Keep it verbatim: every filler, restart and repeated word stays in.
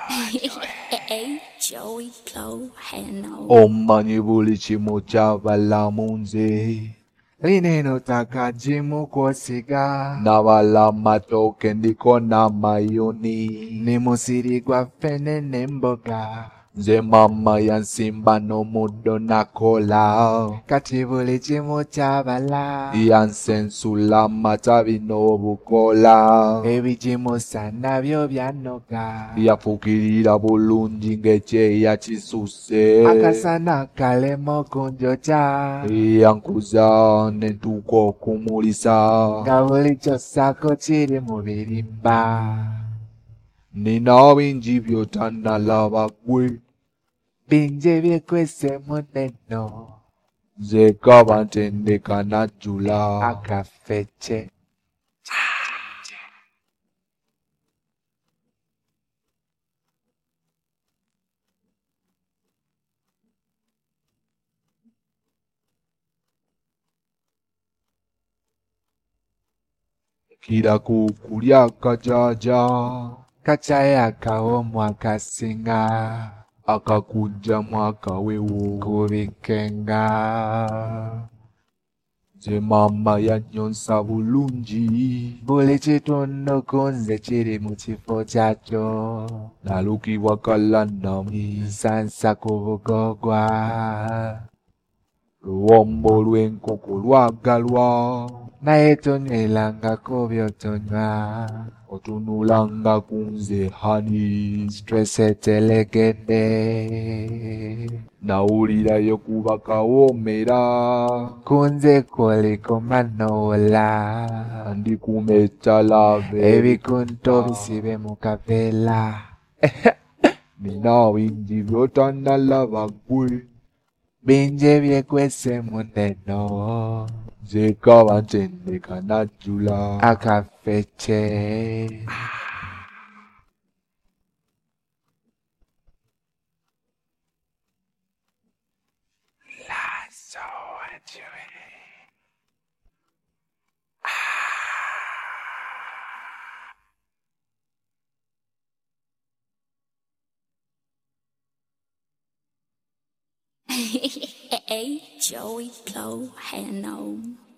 Hey, Joey Blow, Hano. Ommanyi buli kimu kyabala mu nze lineno taka jimu kwosiga nabala matooke ndiko n'amayuni ne musiri gwa ffene n'emboga nze mama yansimba n'omuddo nakola kati buli kimu kyabala yansensula amatabi n'obukola ebigimusa nabyo byanoga yafuukirira bulungi ng'ekyeya kisuse akasana kalema okunjokya yankuza nentuuka okumulisa nga buli kyossaako kiri mu birimba nina bingi by'otannalaba ggwe bingi ebyekwesemu neno nze kaba ntendeka najjula akafecce kira ku kulya kajaja kacayi akawoomu akasinga akakujjamu akawewo kubikenga nze mama yannyonsa bulungi buli kitundu ku nze kiri mu kifo kyakyo nalukibwa kalannami nsansa ku bugogwa luwombo lw'enkoko lwagalwa naye tonywerangako by'otonywa otunulanga ku nze hani stress etelegedde nawulirayo kuba kawoomera ku nze koliko manowola ndikuma ettalabe ebikunto bisibe mu kaveera nina bingi by'otannalaba ggwe bingi ebyekwesemu neno nze kaba ntendeka najjula akafecce lazo wajue Hey, Joey Blow, Hano.